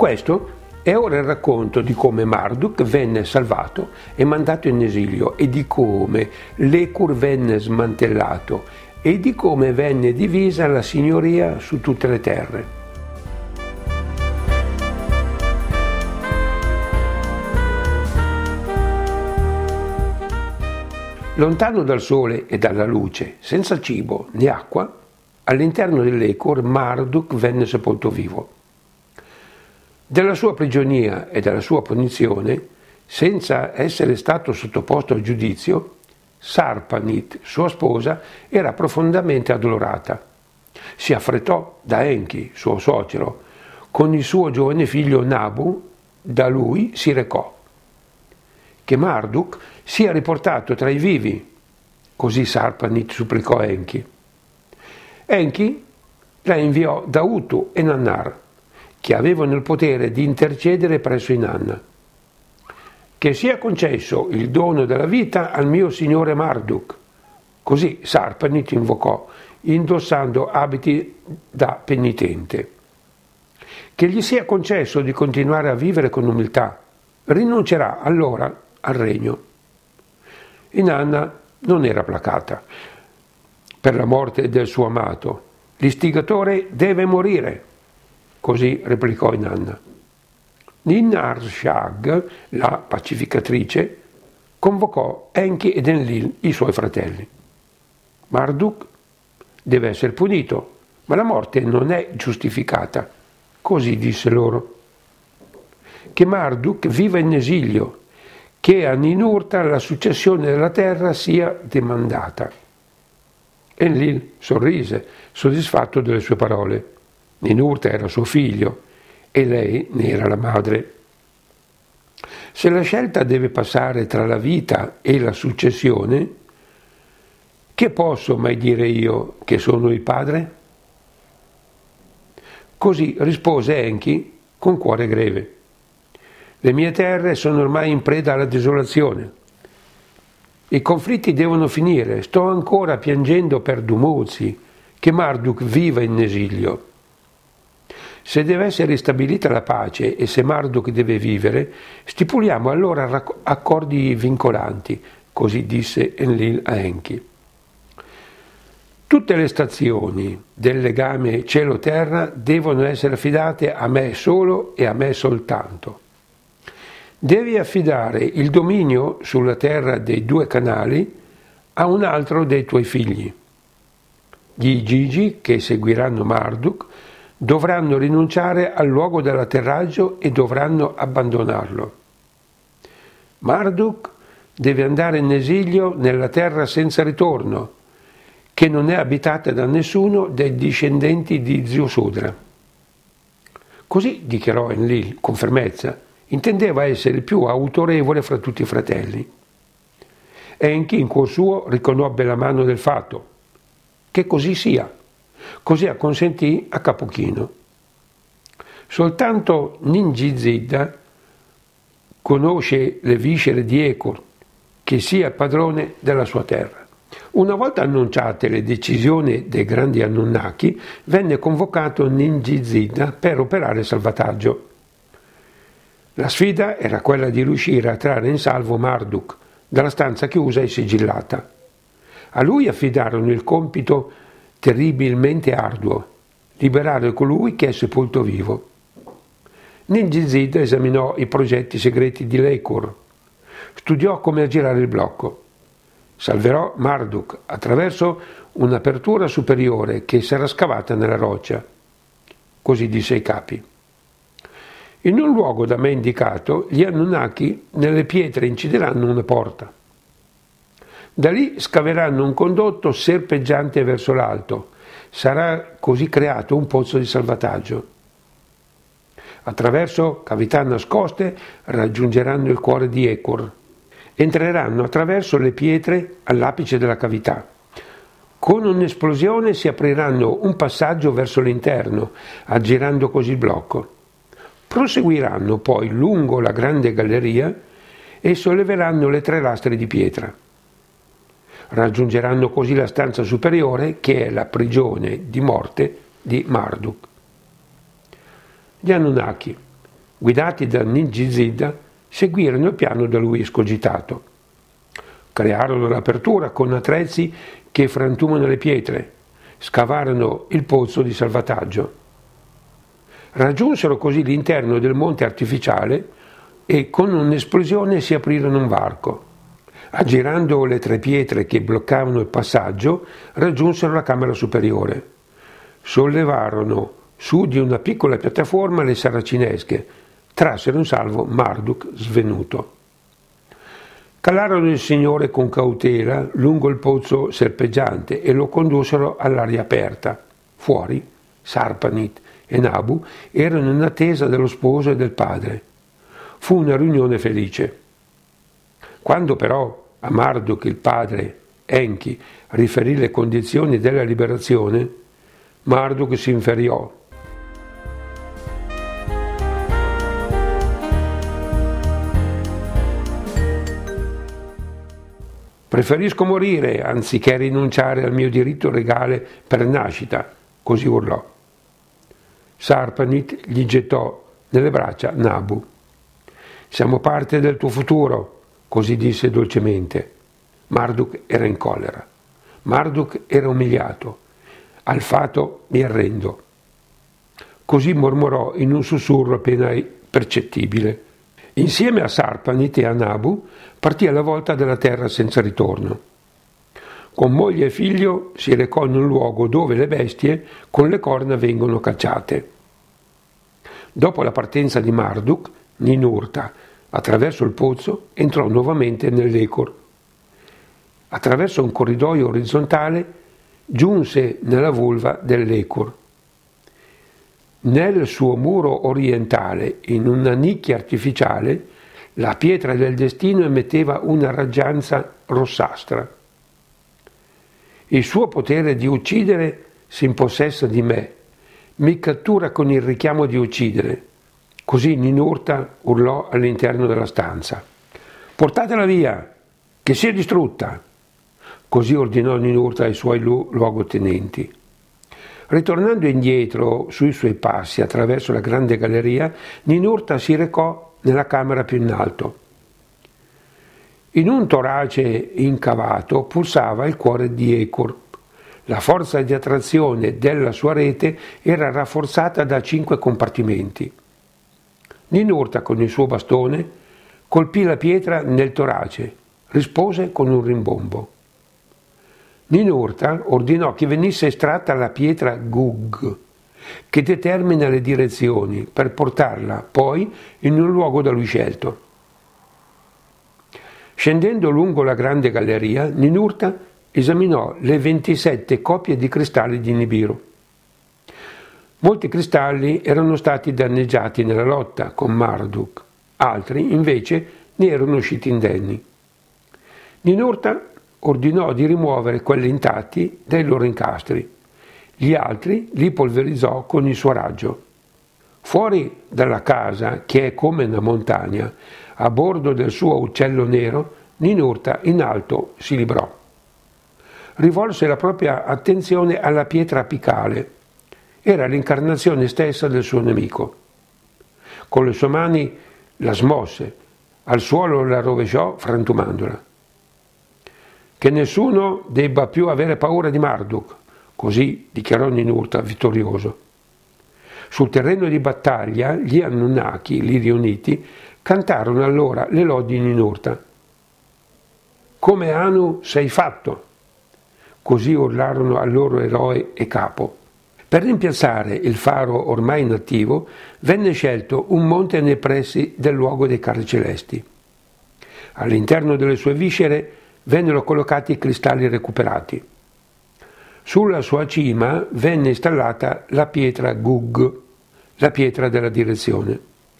Questo è ora il racconto di come Marduk venne salvato e mandato in esilio e di come l'Ecur venne smantellato e di come venne divisa la signoria su tutte le terre. Lontano dal sole e dalla luce, senza cibo né acqua, all'interno dell'Ecor Marduk venne sepolto vivo. Della sua prigionia e della sua punizione, senza essere stato sottoposto a giudizio, Sarpanit, sua sposa, era profondamente addolorata. Si affrettò da Enki, suo suocero, con il suo giovane figlio Nabu, da lui si recò. Che Marduk sia riportato tra i vivi, così Sarpanit supplicò Enki. Enki la inviò da Utu e Nannar, che avevano il potere di intercedere presso Inanna. Che sia concesso il dono della vita al mio signore Marduk. Così Sarpanit invocò, indossando abiti da penitente. Che gli sia concesso di continuare a vivere con umiltà. Rinuncerà allora al regno. Inanna non era placata per la morte del suo amato. L'istigatore deve morire. Così replicò Inanna. Ninarshag, la pacificatrice, convocò Enki ed Enlil, i suoi fratelli. Marduk deve essere punito, ma la morte non è giustificata. Così disse loro. Che Marduk viva in esilio, che a Ninurta la successione della terra sia demandata. Enlil sorrise, soddisfatto delle sue parole. Ninurta era suo figlio e lei ne era la madre. Se la scelta deve passare tra la vita e la successione, che posso mai dire io che sono il padre? Così rispose Enki con cuore greve. Le mie terre sono ormai in preda alla desolazione. I conflitti devono finire. Sto ancora piangendo per Dumuzi, che Marduk viva in esilio. Se deve essere ristabilita la pace e se Marduk deve vivere, stipuliamo allora accordi vincolanti, così disse Enlil a Enki. Tutte le stazioni del legame cielo-terra devono essere affidate a me solo e a me soltanto. Devi affidare il dominio sulla terra dei 2 canali a un altro dei tuoi figli. Gli Gigi, che seguiranno Marduk, dovranno rinunciare al luogo dell'atterraggio e dovranno abbandonarlo. Marduk deve andare in esilio nella terra senza ritorno, che non è abitata da nessuno dei discendenti di zio Sudra. Così dichiarò Enlil con fermezza. Intendeva essere il più autorevole fra tutti i fratelli. Enki in cuor suo riconobbe la mano del fato. Che così sia. Così acconsentì a capo chino. Soltanto Ningi-Zida conosce le viscere di Ecor, che sia padrone della sua terra. Una volta annunciate le decisioni dei grandi Anunnaki, venne convocato Ningi-Zida per operare il salvataggio. La sfida era quella di riuscire a trarre in salvo Marduk dalla stanza chiusa e sigillata. A lui affidarono il compito terribilmente arduo, liberare colui che è sepolto vivo. Ningi-Zida esaminò i progetti segreti di Lekor, studiò come aggirare il blocco. Salverò Marduk attraverso un'apertura superiore che sarà scavata nella roccia. Così disse ai capi. In un luogo da me indicato, gli Anunnaki nelle pietre incideranno una porta. Da lì scaveranno un condotto serpeggiante verso l'alto. Sarà così creato un pozzo di salvataggio. Attraverso cavità nascoste raggiungeranno il cuore di Ecor. Entreranno attraverso le pietre all'apice della cavità. Con un'esplosione si apriranno un passaggio verso l'interno, aggirando così il blocco. Proseguiranno poi lungo la grande galleria e solleveranno le 3 lastre di pietra. Raggiungeranno così la stanza superiore, che è la prigione di morte di Marduk. Gli Anunnaki, guidati da Ningizida, seguirono il piano da lui escogitato. Crearono l'apertura con attrezzi che frantumano le pietre, scavarono il pozzo di salvataggio. Raggiunsero così l'interno del monte artificiale e con un'esplosione si aprirono un varco. Aggirando le 3 pietre che bloccavano il passaggio, raggiunsero la camera superiore. Sollevarono su di una piccola piattaforma le saracinesche, trassero in salvo Marduk svenuto. Calarono il Signore con cautela lungo il pozzo serpeggiante e lo condussero all'aria aperta. Fuori, Sarpanit e Nabu erano in attesa dello sposo e del padre. Fu una riunione felice. Quando però a Marduk il padre, Enki, riferì le condizioni della liberazione, Marduk si inferiò. Preferisco morire anziché rinunciare al mio diritto regale per nascita, così urlò. Sarpanit gli gettò nelle braccia Nabu. Siamo parte del tuo futuro, così disse dolcemente. Marduk era in collera. Marduk era umiliato. Al fato mi arrendo. Così mormorò in un sussurro appena percettibile. Insieme a Sarpanit e a Nabu partì alla volta della terra senza ritorno. Con moglie e figlio si recò in un luogo dove le bestie con le corna vengono cacciate. Dopo la partenza di Marduk, Ninurta, attraverso il pozzo, entrò nuovamente nell'Ekor. Attraverso un corridoio orizzontale giunse nella vulva dell'Ekor. Nel suo muro orientale, in una nicchia artificiale, la pietra del destino emetteva una raggianza rossastra. Il suo potere di uccidere si impossessa di me, mi cattura con il richiamo di uccidere. Così Ninurta urlò all'interno della stanza. Portatela via, che sia distrutta. Così ordinò Ninurta ai suoi luogotenenti. Ritornando indietro sui suoi passi attraverso la grande galleria, Ninurta si recò nella camera più in alto. In un torace incavato pulsava il cuore di Ekor. La forza di attrazione della sua rete era rafforzata da 5 compartimenti. Ninurta con il suo bastone colpì la pietra nel torace, rispose con un rimbombo. Ninurta ordinò che venisse estratta la pietra Gug, che determina le direzioni, per portarla poi in un luogo da lui scelto. Scendendo lungo la grande galleria, Ninurta esaminò le 27 coppie di cristalli di Nibiru. Molti cristalli erano stati danneggiati nella lotta con Marduk, altri invece ne erano usciti indenni. Ninurta ordinò di rimuovere quelli intatti dai loro incastri. Gli altri li polverizzò con il suo raggio. Fuori dalla casa, che è come una montagna, a bordo del suo uccello nero, Ninurta in alto si librò. Rivolse la propria attenzione alla pietra apicale. Era l'incarnazione stessa del suo nemico. Con le sue mani la smosse, al suolo la rovesciò frantumandola. Che nessuno debba più avere paura di Marduk, così dichiarò Ninurta vittorioso. Sul terreno di battaglia gli Anunnaki, gli Rioniti, cantarono allora le lodi di Ninurta. Come Anu sei fatto! Così urlarono al loro eroe e capo. Per rimpiazzare il faro ormai inattivo, venne scelto un monte nei pressi del luogo dei carri celesti. All'interno delle sue viscere vennero collocati i cristalli recuperati. Sulla sua cima venne installata la pietra Gug, la pietra della direzione.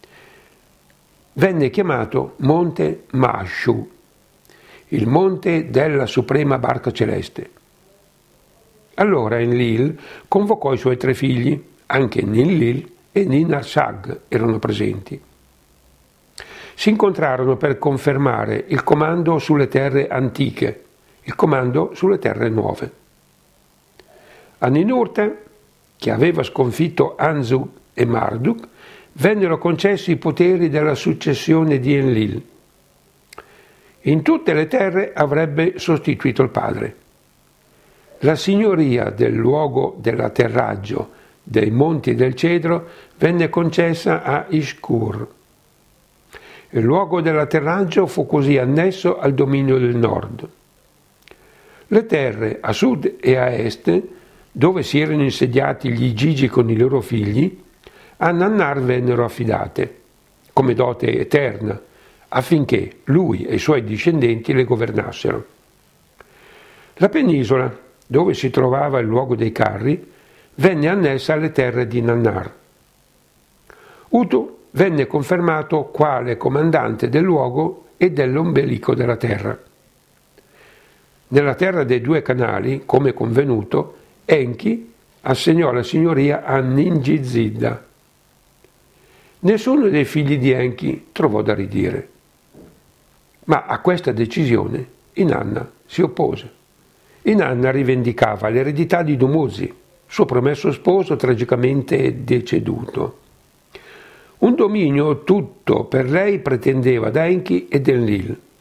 Venne chiamato Monte Mashu, il monte della suprema barca celeste. Allora Enlil convocò i suoi 3 figli, anche Ninlil e Ninarshag erano presenti. Si incontrarono per confermare il comando sulle terre antiche, il comando sulle terre nuove. A Ninurta, che aveva sconfitto Anzug e Marduk, vennero concessi i poteri della successione di Enlil. In tutte le terre avrebbe sostituito il padre. La signoria del luogo dell'atterraggio dei Monti del Cedro venne concessa a Ishkur. Il luogo dell'atterraggio fu così annesso al dominio del nord. Le terre a sud e a est, dove si erano insediati gli Gigi con i loro figli, a Nannar vennero affidate, come dote eterna, affinché lui e i suoi discendenti le governassero. La penisola, dove si trovava il luogo dei carri, venne annessa alle terre di Nannar. Utu venne confermato quale comandante del luogo e dell'ombelico della terra. Nella terra dei due canali, come convenuto, Enki assegnò la signoria a Ningizidda. Nessuno dei figli di Enki trovò da ridire, ma a questa decisione Inanna si oppose. Inanna rivendicava l'eredità di Dumuzi, suo promesso sposo tragicamente deceduto. Un dominio tutto per lei pretendeva da Enki ed Enlil.